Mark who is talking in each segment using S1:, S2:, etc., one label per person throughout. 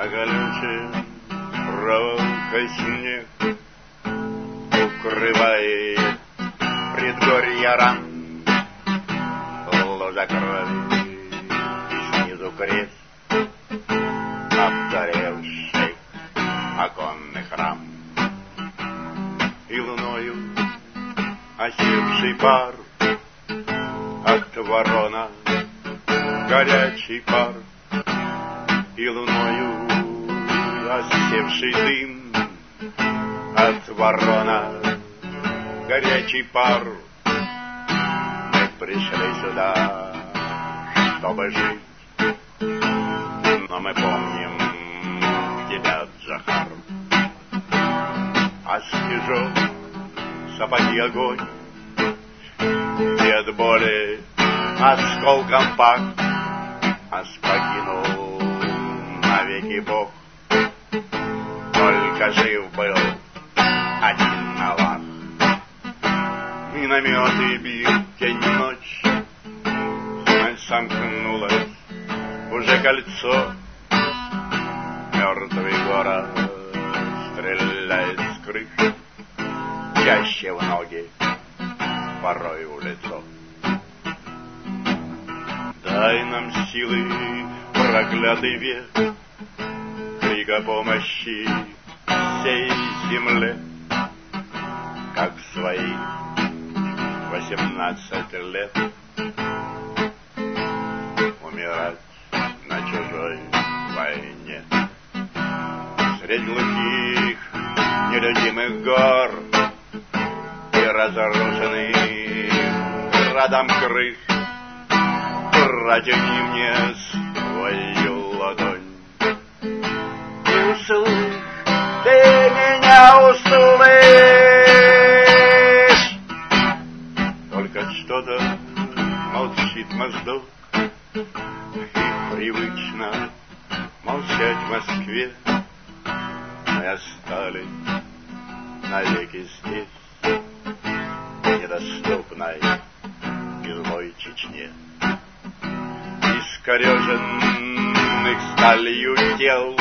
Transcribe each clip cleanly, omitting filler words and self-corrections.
S1: колючая проволокой снег укрывает предгорья ран, лужа крови и снизу крест, обгоревший оконный храм, и луною осевший пар от ворона, горячий пар, и луною осевший дым от ворона, горячий пар. Мы пришли сюда, чтобы жить, но мы помним тебя, Джохар. А снежок, сапоги огонь, и от боли осколком пах, аж покинул навеки Бог. Только жив был один Аллах. Минометы бил день и ночь, сомкнулось уже кольцо. Мертвый город стреляет с крыш, чаще в ноги, порой в лицо. Дай нам силы, проклятый век, крик о помощи всей земле, как в свои 18 лет умирать на чужой войне. Средь глухих нелюдимых гор и разрушенных градом крыш протяни мне свою ладонь. И услышь, ты меня услышь. Только что-то молчит моздок, и привычно молчать в Москве. Мы остались навеки здесь, недоступной и злой Чечне. Искореженных сталью тел,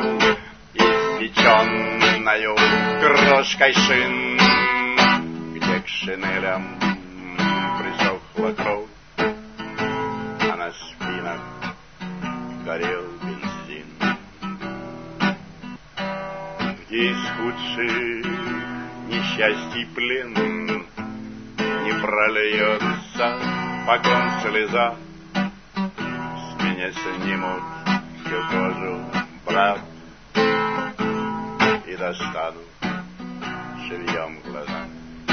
S1: испеченною крошкой шин, где к шинелям присохла кровь, а на спинах горел бензин. Где из худших несчастий плен не прольется покон слеза, с меня снимут всю кожу, брат, и достанут живьем глаза.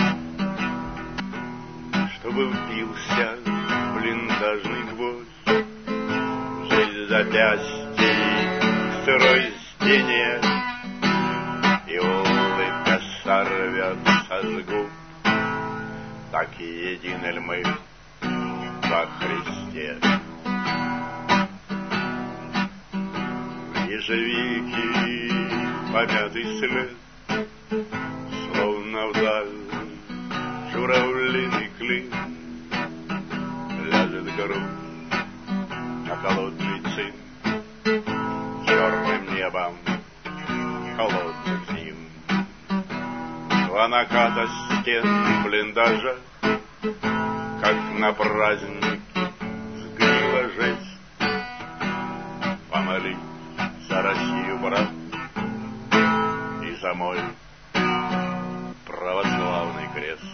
S1: Чтобы вбился в блиндажный гвоздь, жизнь запястьей к сырой стене, и улыбка сорвется с губ, так и едины ль мы во Христе. Ежевики помятый след, словно вдаль журавлиный клин, ляжет грудь на холодный цин, черным небом холодных зим. Два наката стен блиндажа, как на празднике сгнила жесть. Помолись за Россию, брат, и за мой православный крест.